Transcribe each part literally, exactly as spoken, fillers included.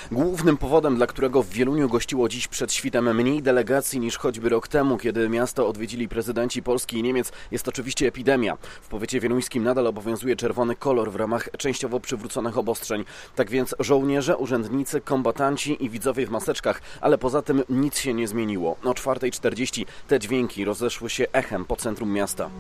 Głównym powodem, dla którego w Wieluniu gościło dziś przed świtem mniej delegacji niż choćby rok temu, kiedy miasto odwiedzili prezydenci Polski i Niemiec, jest oczywiście epidemia. W powiecie wieluńskim nadal obowiązuje czerwony kolor w ramach częściowo przywróconych obostrzeń. Tak więc żołnierze, urzędnicy, kombatanci i widzowie w maseczkach, ale poza tym nic się nie zmieniło. O czwartej czterdzieści te dźwięki rozeszły się echem po centrum miasta.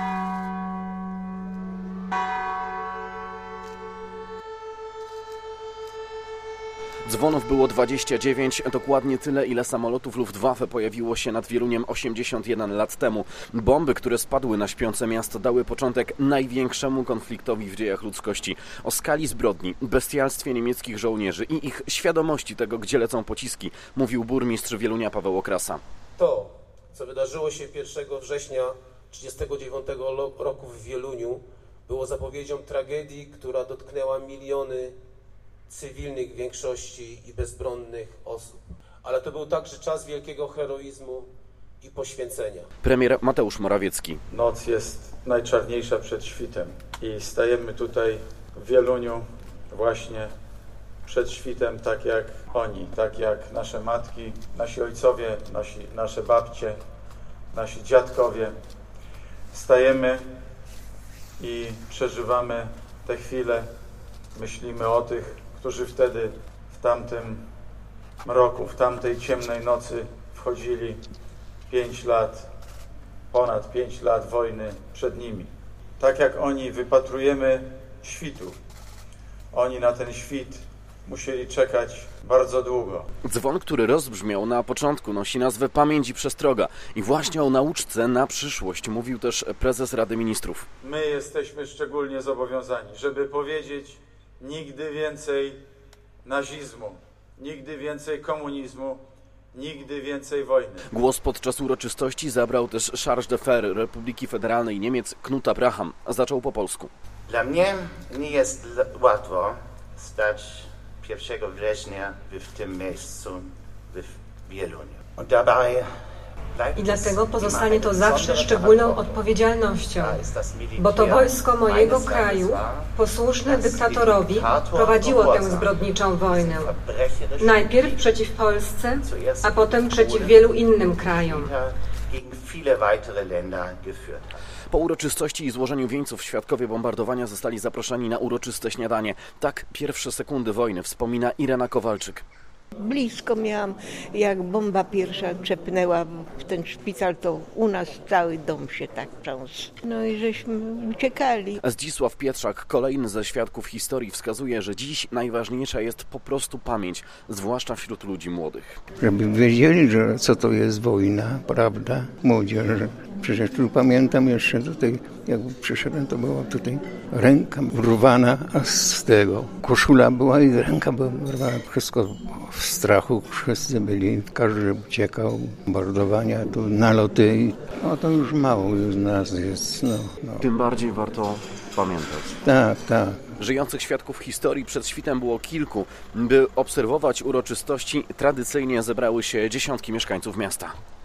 Dzwonów było dwadzieścia dziewięć, dokładnie tyle, ile samolotów Luftwaffe pojawiło się nad Wieluniem osiemdziesiąt jeden lat temu. Bomby, które spadły na śpiące miasto, dały początek największemu konfliktowi w dziejach ludzkości. O skali zbrodni, bestialstwie niemieckich żołnierzy i ich świadomości tego, gdzie lecą pociski, mówił burmistrz Wielunia Paweł Okrasa. To, co wydarzyło się pierwszego września tysiąc dziewięćset trzydziestego dziewiątego roku w Wieluniu, było zapowiedzią tragedii, która dotknęła miliony cywilnych w większości i bezbronnych osób. Ale to był także czas wielkiego heroizmu i poświęcenia. Premier Mateusz Morawiecki. Noc jest najczarniejsza przed świtem i stajemy tutaj w Wieluniu właśnie przed świtem, tak jak oni, tak jak nasze matki, nasi ojcowie, nasi, nasze babcie, nasi dziadkowie. Stajemy i przeżywamy te chwile, myślimy o tych, którzy wtedy w tamtym roku, w tamtej ciemnej nocy wchodzili pięć lat, ponad pięć lat wojny przed nimi. Tak jak oni wypatrujemy świtu, oni na ten świt musieli czekać bardzo długo. Dzwon, który rozbrzmiał na początku, nosi nazwę Pamięć i Przestroga. I właśnie o nauczce na przyszłość mówił też prezes Rady Ministrów. My jesteśmy szczególnie zobowiązani, żeby powiedzieć: nigdy więcej nazizmu, nigdy więcej komunizmu, nigdy więcej wojny. Głos podczas uroczystości zabrał też Charge d'Affaires Republiki Federalnej Niemiec Knut Abraham. Zaczął po polsku. Dla mnie nie jest łatwo stać pierwszego września w tym miejscu w Wieluniu. I dlatego pozostanie to zawsze szczególną odpowiedzialnością, bo to wojsko mojego kraju, posłuszne dyktatorowi, prowadziło tę zbrodniczą wojnę. Najpierw przeciw Polsce, a potem przeciw wielu innym krajom. Po uroczystości i złożeniu wieńców świadkowie bombardowania zostali zaproszeni na uroczyste śniadanie. Tak pierwsze sekundy wojny wspomina Irena Kowalczyk. Blisko miałam, jak bomba pierwsza czepnęła w ten szpital, to u nas cały dom się tak trząsł. No i żeśmy uciekali. Zdzisław Pietrzak, kolejny ze świadków historii, wskazuje, że dziś najważniejsza jest po prostu pamięć, zwłaszcza wśród ludzi młodych. Żeby wiedzieli, że co to jest wojna, prawda, młodzież. Przecież tu pamiętam jeszcze tutaj, jak przyszedłem, to była tutaj ręka urwana, a z tego koszula była i ręka była urwana. Wszystko w strachu, wszyscy byli, każdy uciekał, bombardowania, tu naloty. No to już mało już nas jest. No, no. Tym bardziej warto pamiętać. Tak, tak. Żyjących świadków historii przed świtem było kilku. By obserwować uroczystości, tradycyjnie zebrały się dziesiątki mieszkańców miasta.